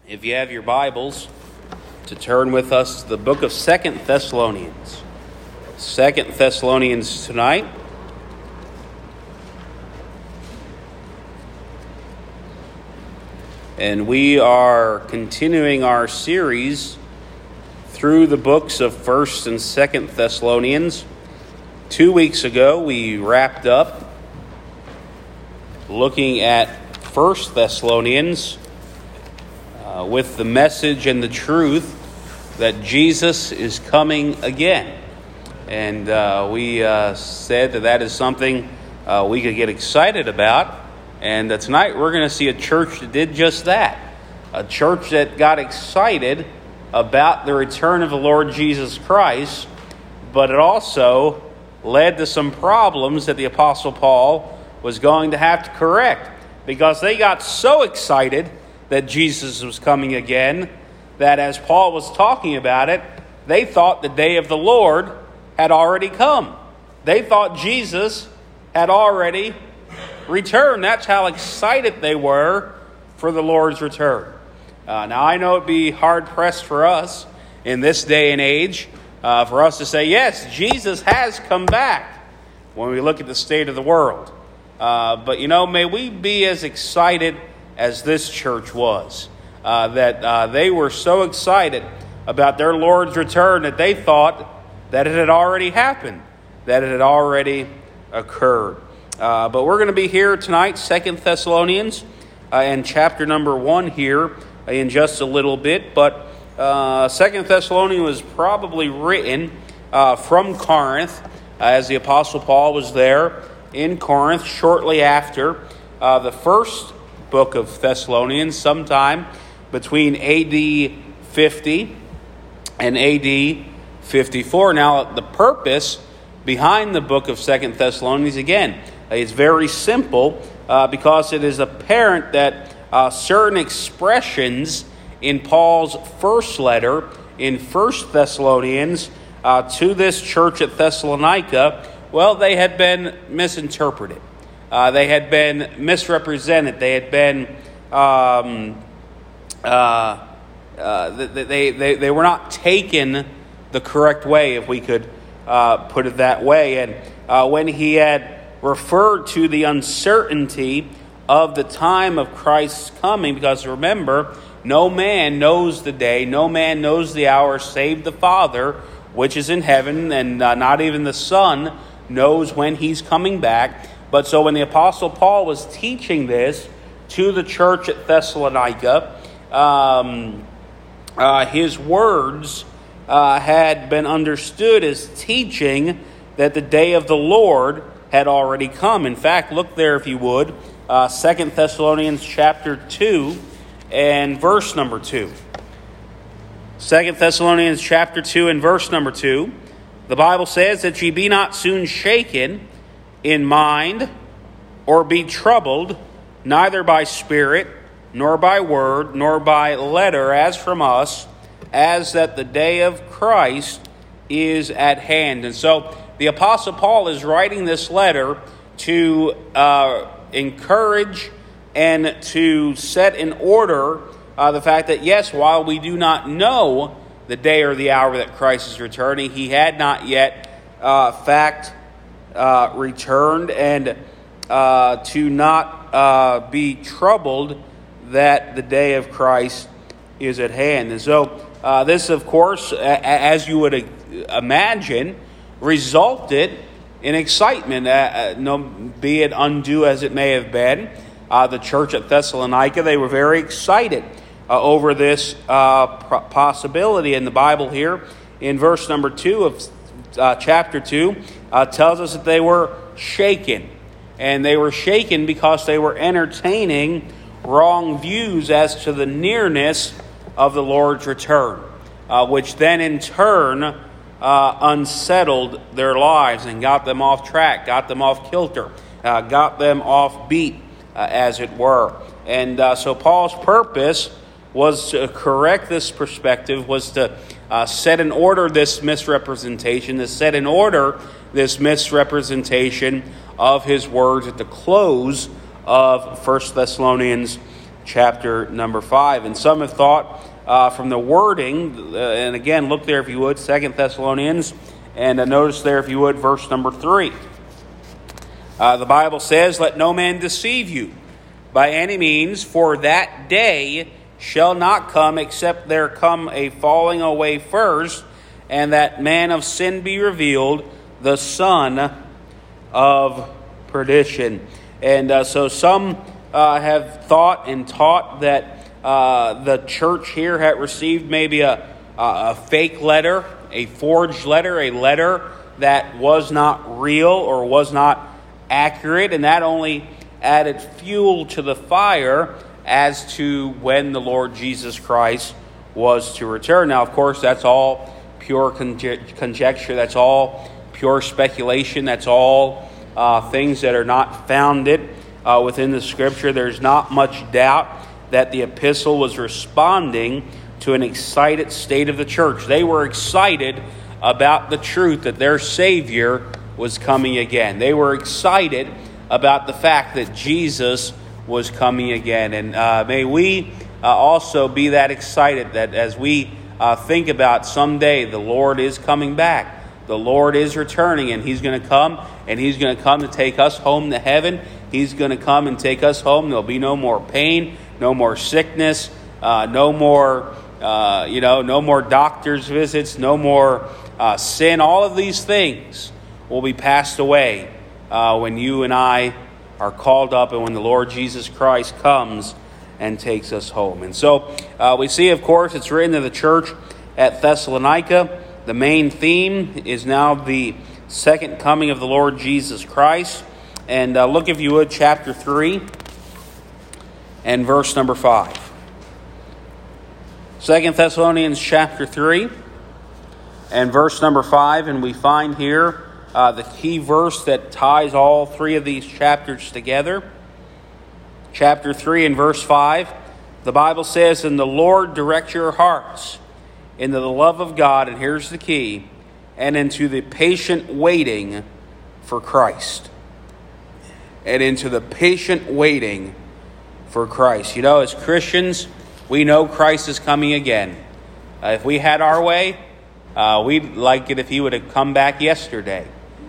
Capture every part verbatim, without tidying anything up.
if you have your Bibles, to turn with us to the book of Second Thessalonians. Second Thessalonians tonight. And we are continuing our series through the books of First and Second Thessalonians. Two weeks ago, we wrapped up looking at First Thessalonians uh, with the message and the truth that Jesus is coming again. And uh, we uh, said that that is something uh, we could get excited about. And uh, tonight we're going to see a church that did just that. A church that got excited about the return of the Lord Jesus Christ, but it also led to some problems that the Apostle Paul was going to have to correct, because they got so excited that Jesus was coming again that as Paul was talking about it, they thought the day of the Lord had already come. They thought Jesus had already returned. That's how excited they were for the Lord's return. Uh, now, I know it'd be hard-pressed for us in this day and age uh, for us to say, yes, Jesus has come back when we look at the state of the world. Uh, but, you know, may we be as excited as this church was, uh, that uh, they were so excited about their Lord's return that they thought that it had already happened, that it had already occurred. Uh, but we're going to be here tonight, Second Thessalonians, uh, and chapter number one here in just a little bit. But uh, Second Thessalonians was probably written uh, from Corinth, uh, as the Apostle Paul was there in Corinth shortly after uh, the first book of Thessalonians, sometime between A D fifty and A D fifty-four. Now, the purpose behind the book of Second Thessalonians, again, is very simple, uh, because it is apparent that uh, certain expressions in Paul's first letter in First Thessalonians uh, to this church at Thessalonica, well, they had been misinterpreted. Uh, they had been misrepresented. They had been, um, uh, uh, they, they, they were not taken the correct way, if we could uh, put it that way. And uh, when he had referred to the uncertainty of the time of Christ's coming, because remember, no man knows the day, no man knows the hour save the Father, which is in heaven, and uh, not even the Son knows when he's coming back. But so when the Apostle Paul was teaching this to the church at Thessalonica, um, uh, his words uh, had been understood as teaching that the day of the Lord had already come. In fact, look there if you would, uh, Second Thessalonians chapter two and verse number two. Second Thessalonians chapter two and verse number two. The Bible says that ye be not soon shaken in mind, or be troubled, neither by spirit, nor by word, nor by letter, as from us, as that the day of Christ is at hand. And so the Apostle Paul is writing this letter to uh, encourage and to set in order uh, the fact that, yes, while we do not know the day or the hour that Christ is returning, he had not yet, uh, fact, uh, returned, and uh, to not uh, be troubled that the day of Christ is at hand. And so uh, this, of course, a- as you would imagine, resulted in excitement, uh, no, be it undue as it may have been. Uh, the church at Thessalonica, they were very excited uh, over this uh, pro- possibility. And the Bible here in verse number two of uh, chapter two uh, tells us that they were shaken. And they were shaken because they were entertaining wrong views as to the nearness of the Lord's return, uh, which then in turn Uh, unsettled their lives and got them off track, got them off kilter, uh, got them off beat, uh, as it were. And uh, so Paul's purpose was to correct this perspective, was to uh, set in order this misrepresentation, to set in order this misrepresentation of his words at the close of First Thessalonians chapter number five. And some have thought uh, from the wording, uh, and again, look there if you would, Second Thessalonians, and uh, notice there if you would, verse number three. Uh, the Bible says, "Let no man deceive you by any means, for that day shall not come except there come a falling away first, and that man of sin be revealed, the son of perdition." And uh, so some uh, have thought and taught that uh, the church here had received maybe a, a fake letter, a forged letter, a letter that was not real or was not accurate, and that only added fuel to the fire as to when the Lord Jesus Christ was to return. Now, of course, that's all pure conje- conjecture. That's all pure speculation. That's all uh, things that are not founded uh, within the Scripture. There's not much doubt that the epistle was responding to an excited state of the church. They were excited about the truth that their Savior was coming again. They were excited about the fact that Jesus was coming again. And uh, may we uh, also be that excited that as we uh, think about someday the Lord is coming back, the Lord is returning, and He's going to come, and He's going to come to take us home to heaven. He's going to come and take us home. There'll be no more pain, no more sickness, uh, no more, uh, you know, no more doctor's visits, no more uh, sin. All of these things will be passed away uh, when you and I are called up and when the Lord Jesus Christ comes and takes us home. And so uh, we see, of course, it's written to the church at Thessalonica. The main theme is now the second coming of the Lord Jesus Christ. And uh, look, if you would, chapter three and verse number five. Second Thessalonians chapter three and verse number five. And we find here uh, the key verse that ties all three of these chapters together. Chapter three and verse five. The Bible says, "And the Lord direct your hearts into the love of God," and here's the key, "and into the patient waiting for Christ." And into the patient waiting for Christ. You know, as Christians, we know Christ is coming again. Uh, if we had our way, uh, we'd like it if He would have come back yesterday.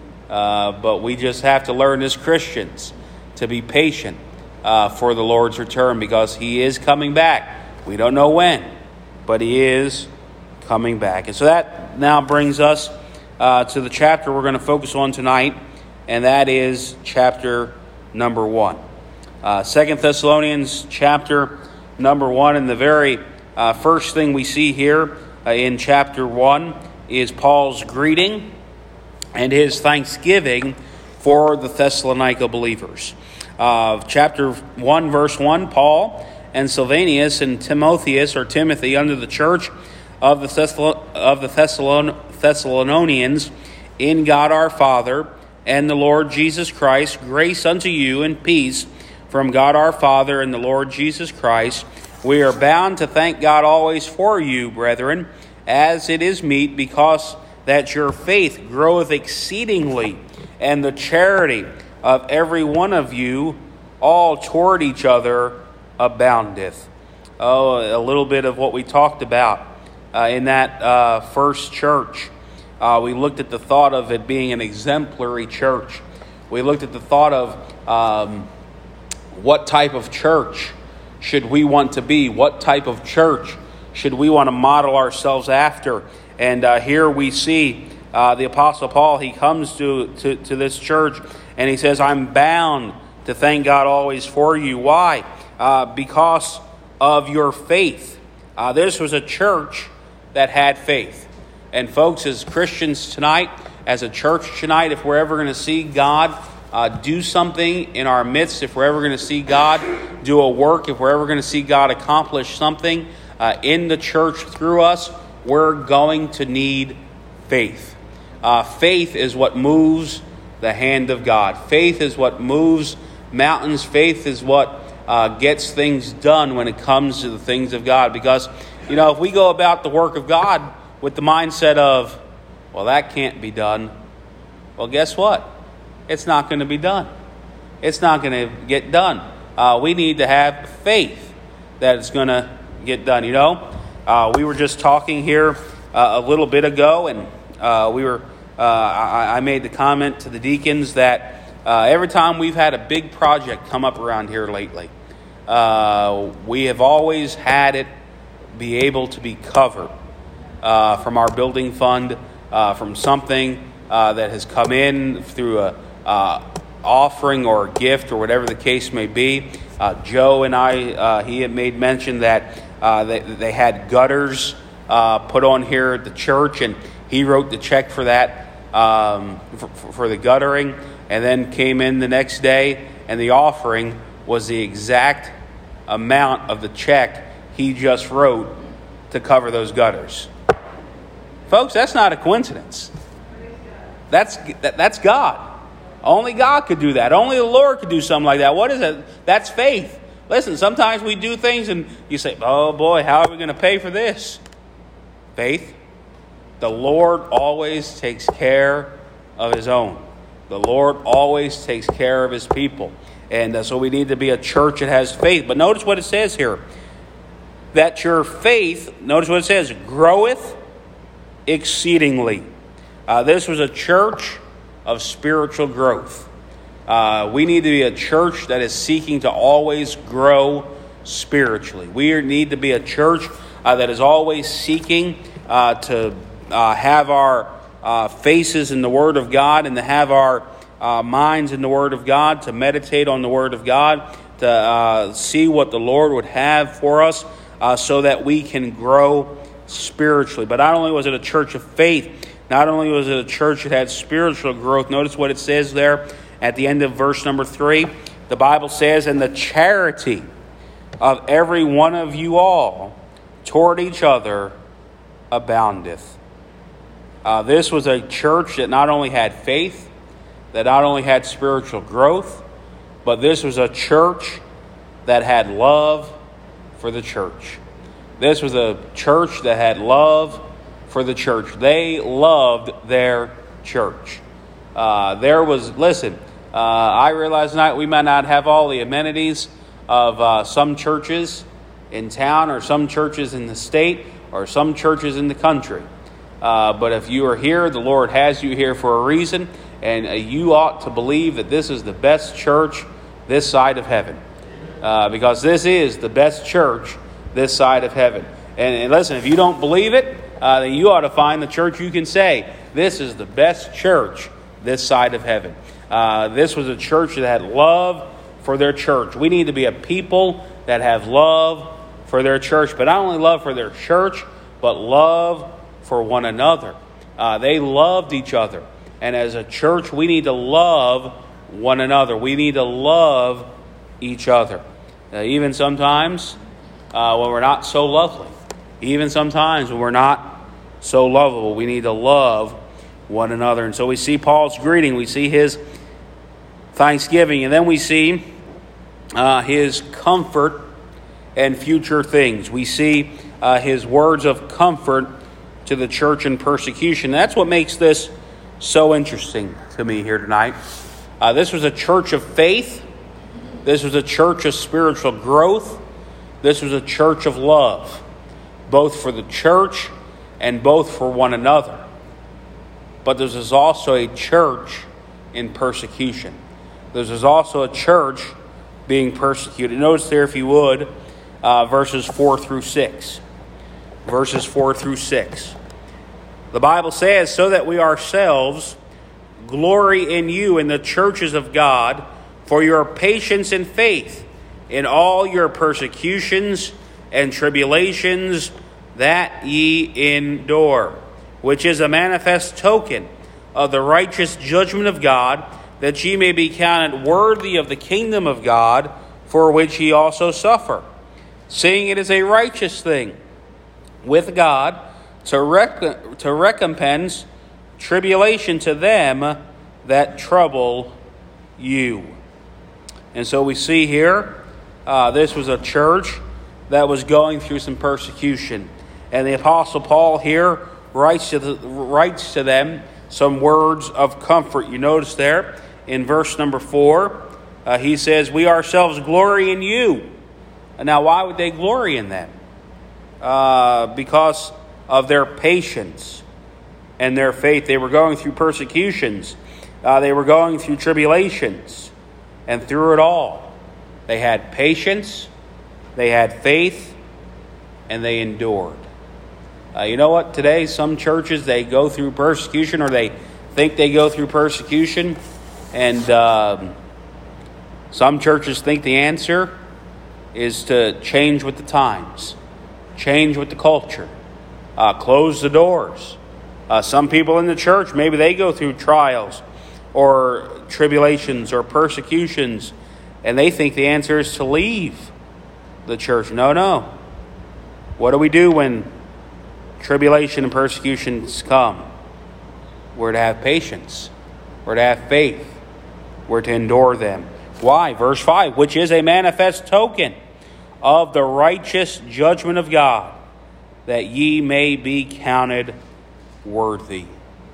Uh, but we just have to learn as Christians to be patient uh, for the Lord's return, because He is coming back. We don't know when, but He is coming back. And so that now brings us uh, to the chapter we're going to focus on tonight, and that is chapter number one. Uh, Second Thessalonians chapter number one, and the very uh, first thing we see here uh, in chapter one is Paul's greeting and his thanksgiving for the Thessalonica believers. Uh, chapter one, verse one, Paul and Silvanus and Timotheus, or Timothy, under the church of the, Thessalon- of the Thessalon- Thessalonians, in God our Father and the Lord Jesus Christ, grace unto you and peace from God our Father and the Lord Jesus Christ. We are bound to thank God always for you, brethren, as it is meet, because that your faith groweth exceedingly, and the charity of every one of you all toward each other aboundeth. Oh, a little bit of what we talked about uh, in that uh, first church. Uh, we looked at the thought of it being an exemplary church. We looked at the thought of um, what type of church should we want to be? What type of church should we want to model ourselves after? And uh, here we see uh, the Apostle Paul. He comes to, to, to this church and he says, "I'm bound to thank God always for you." Why? Uh, because of your faith. Uh, this was a church that had faith. And folks, as Christians tonight, as a church tonight, if we're ever going to see God uh, do something in our midst, if we're ever going to see God do a work, if we're ever going to see God accomplish something uh, in the church through us, we're going to need faith. Uh, faith is what moves the hand of God. Faith is what moves mountains. Faith is what uh, gets things done when it comes to the things of God. Because, you know, if we go about the work of God with the mindset of, well, that can't be done, well, guess what? It's not going to be done. It's not going to get done. Uh, we need to have faith that it's going to get done. You know, uh, we were just talking here uh, a little bit ago, and uh, we were uh, I, I made the comment to the deacons that uh, every time we've had a big project come up around here lately, uh, we have always had it be able to be covered uh, from our building fund, uh, from something uh, that has come in through a uh, offering or a gift or whatever the case may be. Uh, Joe and I, uh, he had made mention that uh, they, they had gutters uh, put on here at the church, and he wrote the check for that, um, for, for the guttering, and then came in the next day, and the offering was the exact amount of the check he just wrote to cover those gutters. Folks, that's not a coincidence. That's that, that's God. Only God could do that. Only the Lord could do something like that. What is it? That's faith. Listen, sometimes we do things and you say, oh boy, how are we going to pay for this? Faith. The Lord always takes care of his own. The Lord always takes care of his people. And uh, so we need to be a church that has faith. But notice what it says here. That your faith, notice what it says, groweth exceedingly. Uh, this was a church of spiritual growth. Uh, we need to be a church that is seeking to always grow spiritually. We need to be a church uh, that is always seeking uh, to uh, have our uh, faces in the Word of God and to have our uh, minds in the Word of God, to meditate on the Word of God, to uh, see what the Lord would have for us uh, so that we can grow spiritually. But not only was it a church of faith, not only was it a church that had spiritual growth, notice what it says there at the end of verse number three. The Bible says, and the charity of every one of you all toward each other aboundeth. Uh, this was a church that not only had faith, that not only had spiritual growth, but this was a church that had love for the church. This was a church that had love for the church. They loved their church. Uh, there was, listen, uh, I realize tonight we might not have all the amenities of uh, some churches in town or some churches in the state or some churches in the country. Uh, but if you are here, the Lord has you here for a reason, and uh, you ought to believe that this is the best church this side of heaven. Uh, because this is the best church this side of heaven. And, and listen, if you don't believe it, uh, then you ought to find the church you can say, this is the best church this side of heaven. Uh, this was a church that had love for their church. We need to be a people that have love for their church, but not only love for their church, but love for one another. Uh, they loved each other. And as a church, we need to love one another. We need to love each other. Uh, even sometimes uh, when we're not so lovely. Even sometimes when we're not so lovable, we need to love one another. And so we see Paul's greeting. We see his thanksgiving. And then we see uh, his comfort and future things. We see uh, his words of comfort to the church in persecution. That's what makes this so interesting to me here tonight. Uh, this was a church of faith. This was a church of spiritual growth. This was a church of love, both for the church and both for one another. But this is also a church in persecution. This is also a church being persecuted. Notice there, if you would, uh, verses four through six. Verses four through six. The Bible says, so that we ourselves glory in you in the churches of God for your patience and faith in all your persecutions and tribulations that ye endure, which is a manifest token of the righteous judgment of God, that ye may be counted worthy of the kingdom of God, for which ye also suffer, seeing it is a righteous thing with God to, rec- to recompense tribulation to them that trouble you. And so we see here, uh, this was a church that was going through some persecution. And the Apostle Paul here writes to, the, writes to them some words of comfort. You notice there in verse number four, uh, he says, we ourselves glory in you. Now, why would they glory in them? Uh, because of their patience and their faith. They were going through persecutions. Uh, they were going through tribulations. And through it all, they had patience, they had faith, and they endured. Uh, you know what? Today, some churches, they go through persecution, or they think they go through persecution. And um, some churches think the answer is to change with the times, change with the culture, uh, close the doors. Uh, some people in the church, maybe they go through trials or tribulations or persecutions, and they think the answer is to leave the church. No, no. What do we do when tribulation and persecutions come? We're to have patience. We're to have faith. We're to endure them. Why? Verse five, which is a manifest token of the righteous judgment of God, that ye may be counted worthy.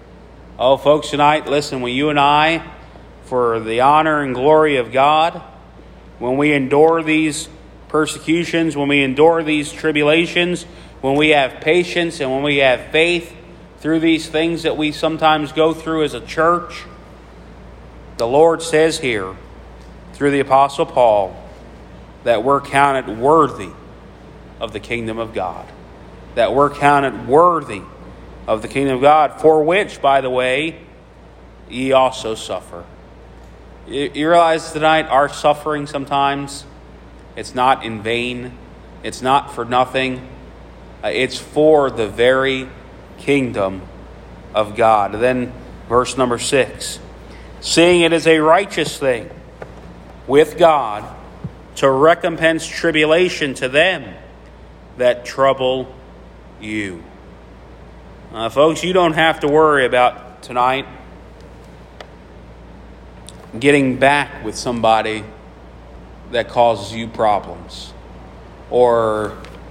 Oh, folks, tonight, listen, when you and I, for the honor and glory of God, when we endure these persecutions, when we endure these tribulations, when we have patience and when we have faith through these things that we sometimes go through as a church, the Lord says here, through the Apostle Paul, that we're counted worthy of the kingdom of God. That we're counted worthy of the kingdom of God, for which, by the way, ye also suffer. You, you realize tonight our suffering sometimes, it's not in vain. It's not for nothing. Uh, it's for the very kingdom of God. And then verse number six. Seeing it is a righteous thing with God to recompense tribulation to them that trouble you. Uh, folks, you don't have to worry about tonight getting back with somebody that causes you problems or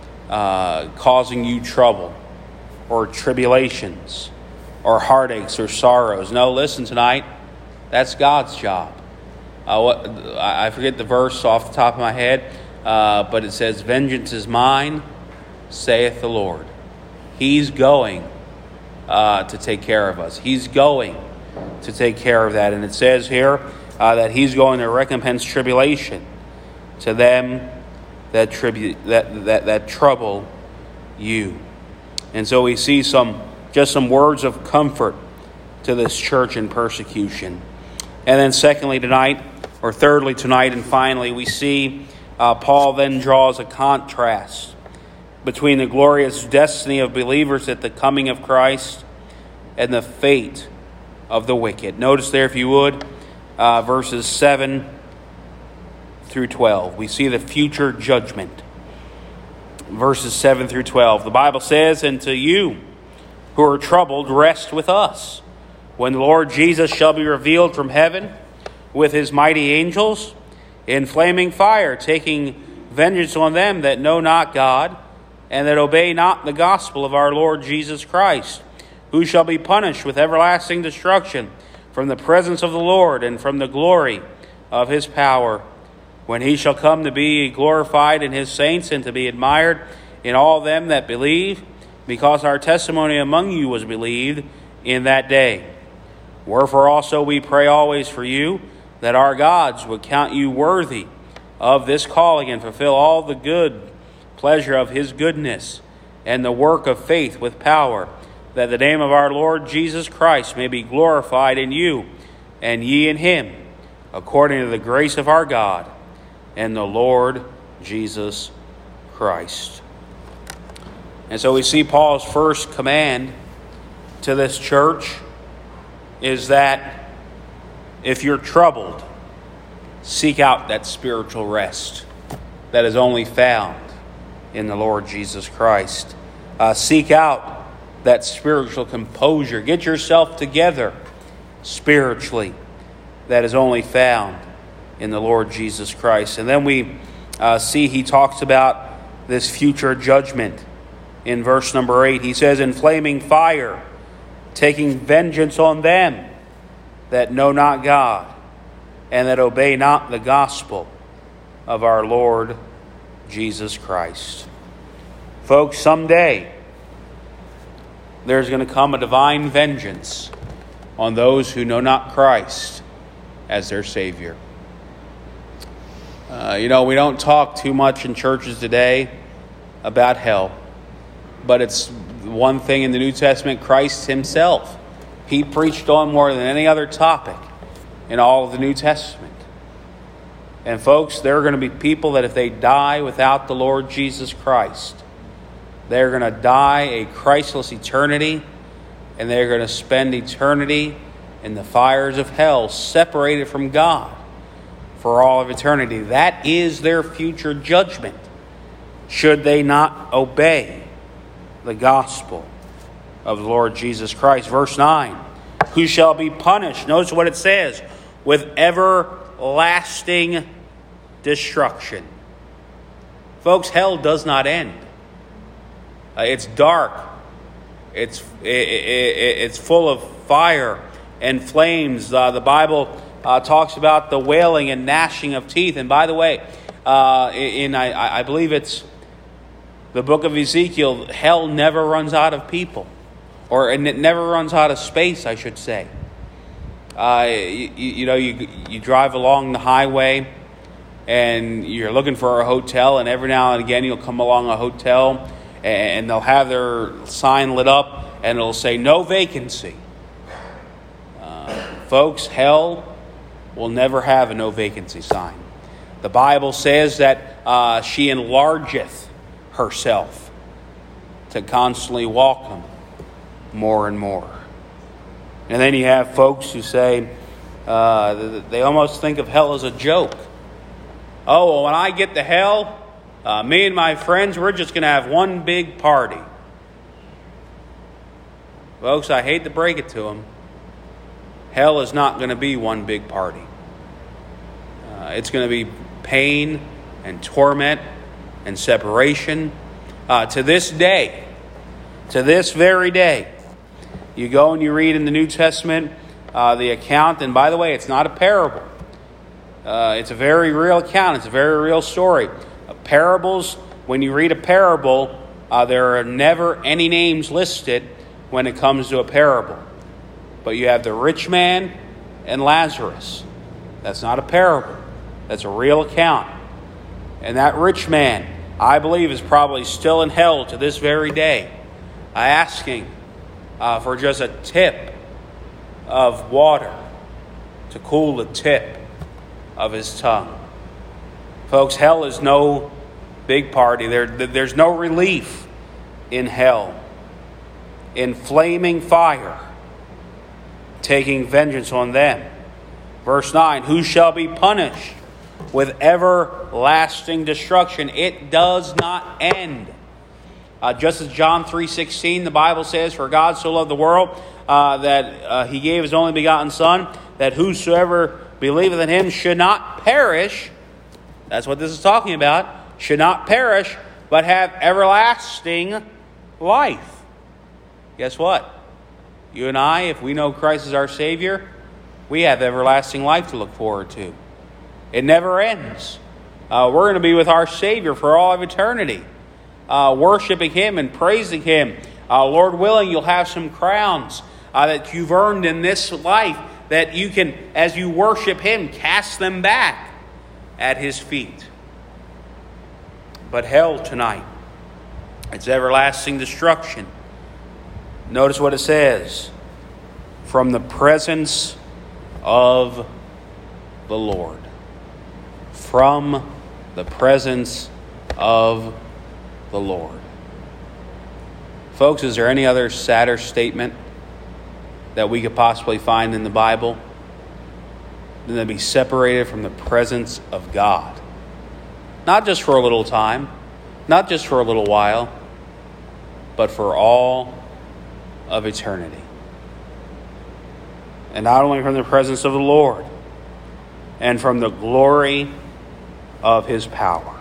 uh, causing you trouble or tribulations or heartaches or sorrows. No, listen tonight. That's God's job. Uh, what, I forget the verse off the top of my head, uh, but it says, vengeance is mine, saith the Lord. He's going uh, to take care of us. He's going to take care of that. And it says here uh, that he's going to recompense tribulation to them that, tribu- that, that, that trouble you. And so we see some just some words of comfort to this church in persecution. And then secondly tonight, or thirdly tonight, and finally, we see uh, Paul then draws a contrast between the glorious destiny of believers at the coming of Christ and the fate of the wicked. Notice there, if you would, uh, verses seven through twelve. We see the future judgment. Verses seven through twelve. The Bible says, and to you who are troubled, rest with us, when the Lord Jesus shall be revealed from heaven with his mighty angels in flaming fire, taking vengeance on them that know not God, and that obey not the gospel of our Lord Jesus Christ, who shall be punished with everlasting destruction from the presence of the Lord and from the glory of his power, when he shall come to be glorified in his saints and to be admired in all them that believe, because our testimony among you was believed in that day. Wherefore also we pray always for you, that our gods would count you worthy of this calling and fulfill all the good pleasure of his goodness and the work of faith with power, that the name of our Lord Jesus Christ may be glorified in you and ye in him, according to the grace of our God and the Lord Jesus Christ. And so we see Paul's first command to this church is that if you're troubled, seek out that spiritual rest that is only found in the Lord Jesus Christ. Uh, seek out that spiritual composure. Get yourself together spiritually that is only found in the Lord Jesus Christ. And then we uh, see he talks about this future judgment in verse number eight. He says, in flaming fire, taking vengeance on them that know not God and that obey not the gospel of our Lord Jesus Christ. Folks, someday there's going to come a divine vengeance on those who know not Christ as their Savior. Uh, you know, we don't talk too much in churches today about hell, but it's one thing in the New Testament Christ himself, he preached on more than any other topic in all of the New Testament. And folks, there are going to be people that if they die without the Lord Jesus Christ, they're going to die a Christless eternity, and they're going to spend eternity in the fires of hell, separated from God for all of eternity. That is their future judgment, should they not obey the gospel of the Lord Jesus Christ. Verse nine, who shall be punished? Notice what it says, with everlasting destruction. Folks, hell does not end. Uh, it's dark. It's it, it, it's full of fire and flames. Uh, the Bible uh, talks about the wailing and gnashing of teeth. And by the way, uh, in I, I believe it's the book of Ezekiel, hell never runs out of people, or and it never runs out of space, I should say. Uh, you, you know, you you drive along the highway, and you're looking for a hotel, and every now and again you'll come along a hotel, and they'll have their sign lit up, and it'll say no vacancy. Uh, folks, hell will never have a no vacancy sign. The Bible says that uh, she enlargeth herself to constantly welcome more and more. And then you have folks who say, uh, they almost think of hell as a joke. Oh, well, when I get to hell, uh, me and my friends, we're just going to have one big party. Folks, I hate to break it to them. Hell is not going to be one big party. Uh, it's going to be pain and torment and separation. Uh, to this day, to this very day, you go and you read in the New Testament uh, the account, and by the way, it's not a parable. Uh, it's a very real account. It's a very real story. Uh, parables, when you read a parable, uh, there are never any names listed when it comes to a parable. But you have the rich man and Lazarus. That's not a parable. That's a real account. And that rich man, I believe, is probably still in hell to this very day, asking uh, for just a tip of water to cool the tip of his tongue. Folks, hell is no big party. There, there's no relief in hell. In flaming fire, taking vengeance on them. Verse nine, who shall be punished with everlasting destruction? It does not end. Uh, just as John three sixteen, the Bible says, for God so loved the world uh, that uh, he gave his only begotten Son, that whosoever believeth in him should not perish. That's what this is talking about. Should not perish, but have everlasting life. Guess what? You and I, if we know Christ as our Savior, we have everlasting life to look forward to. It never ends. Uh, we're going to be with our Savior for all of eternity, uh, worshiping him and praising him. Uh, Lord willing, you'll have some crowns uh, that you've earned in this life that you can, as you worship him, cast them back at his feet. But hell tonight, it's everlasting destruction. Notice what it says. From the presence of the Lord. From the presence of the Lord. Folks, is there any other sadder statement that we could possibly find in the Bible than to be separated from the presence of God? Not just for a little time, not just for a little while, but for all of eternity. And not only from the presence of the Lord, and from the glory of his power.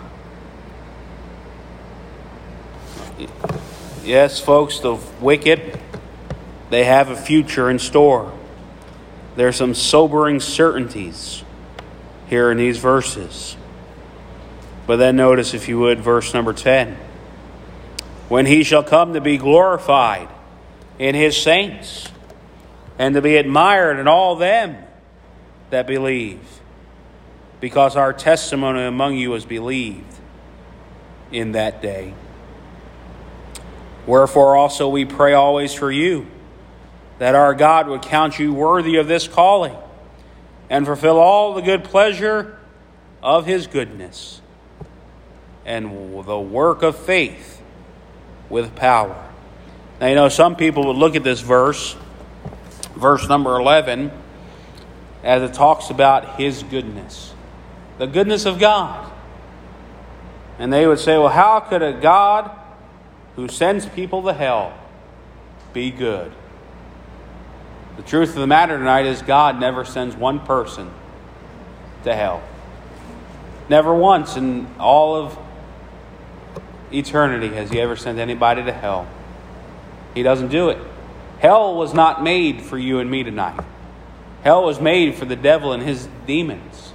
Yes, folks, the wicked, they have a future in store. There are some sobering certainties here in these verses. But then notice, if you would, verse number ten. When he shall come to be glorified in his saints, and to be admired in all them that believe, because our testimony among you is believed in that day. Wherefore also we pray always for you, that our God would count you worthy of this calling, and fulfill all the good pleasure of his goodness, and the work of faith with power. Now, you know, some people would look at this verse, verse number eleven, as it talks about his goodness, the goodness of God. And they would say, well, how could a God who sends people to hell be good? The truth of the matter tonight is God never sends one person to hell. Never once in all of eternity has he ever sent anybody to hell. He doesn't do it. Hell was not made for you and me tonight. Hell was made for the devil and his demons.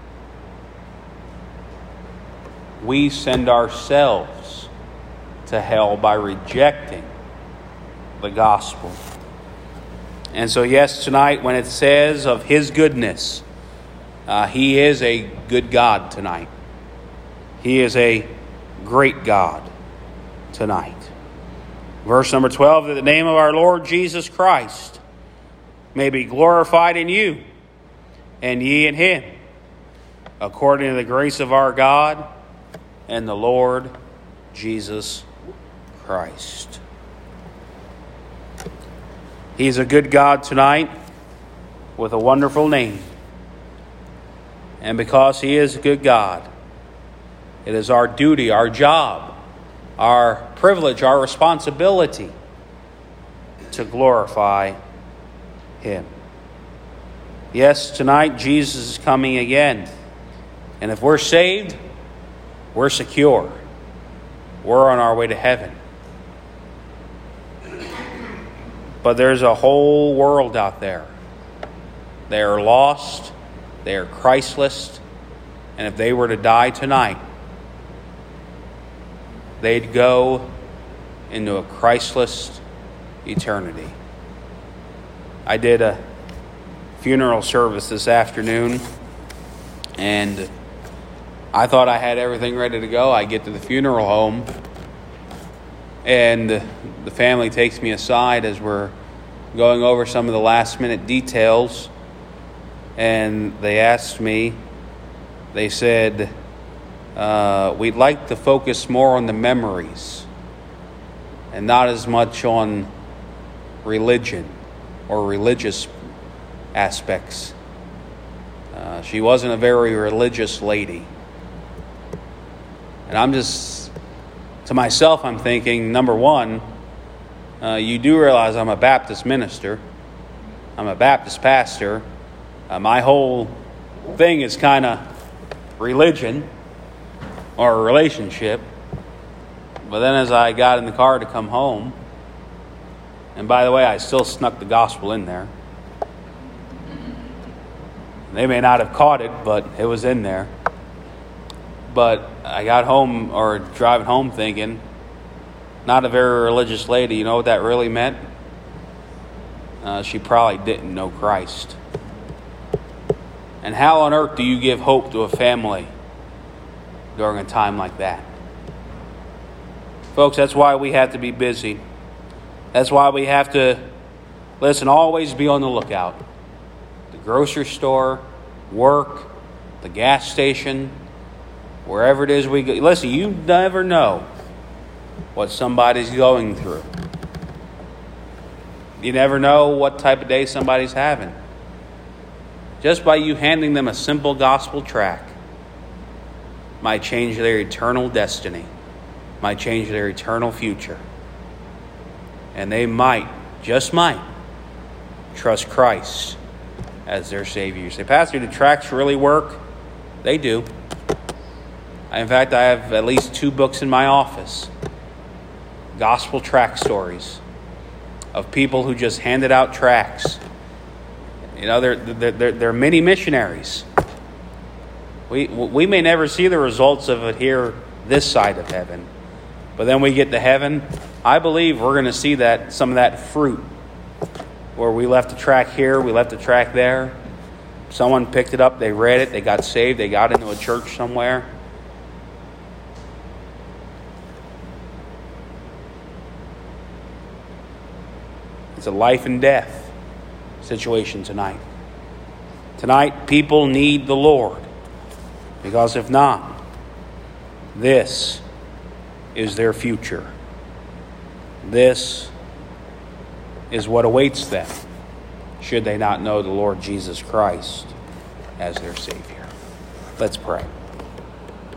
We send ourselves to hell by rejecting the gospel. And so, yes, tonight when it says of his goodness, uh, he is a good God tonight. He is a great God tonight. Verse number twelve, that the name of our Lord Jesus Christ may be glorified in you, and ye in him, according to the grace of our God and the Lord Jesus Christ. He's a good God tonight with a wonderful name. And because he is a good God, it is our duty, our job, our privilege, our responsibility to glorify him. Yes, tonight Jesus is coming again. And if we're saved, we're secure. We're on our way to heaven. But there's a whole world out there. They are lost. They are Christless. And if they were to die tonight, they'd go into a Christless eternity. I did a funeral service this afternoon, and I thought I had everything ready to go. I get to the funeral home, and the family takes me aside as we're going over some of the last-minute details, and they asked me, they said, uh, we'd like to focus more on the memories and not as much on religion or religious aspects. Uh, she wasn't a very religious lady. And I'm just, to myself, I'm thinking, number one, uh, you do realize I'm a Baptist minister. I'm a Baptist pastor. Uh, my whole thing is kind of religion or a relationship. But then as I got in the car to come home, and by the way, I still snuck the gospel in there. They may not have caught it, but it was in there. But I got home, or driving home, thinking, not a very religious lady. You know what that really meant? Uh, she probably didn't know Christ. And how on earth do you give hope to a family during a time like that? Folks, that's why we have to be busy. That's why we have to, listen, always be on the lookout. The grocery store, work, the gas station, wherever it is we go. Listen, you never know what somebody's going through. You never know what type of day somebody's having. Just by you handing them a simple gospel tract might change their eternal destiny, might change their eternal future. And they might, just might, trust Christ as their Savior. You say, Pastor, do tracts really work? They do. In fact, I have at least two books in my office. Gospel tract stories of people who just handed out tracts. You know, they're, they're, they're, they're mini missionaries. We, we may never see the results of it here this side of heaven. But then we get to heaven, I believe we're going to see that some of that fruit. Where we left a track here, we left a track there. Someone picked it up, they read it, they got saved, they got into a church somewhere. It's a life and death situation tonight. Tonight, people need the Lord. Because if not, this is their future. This is what awaits them, should they not know the Lord Jesus Christ as their Savior. Let's pray.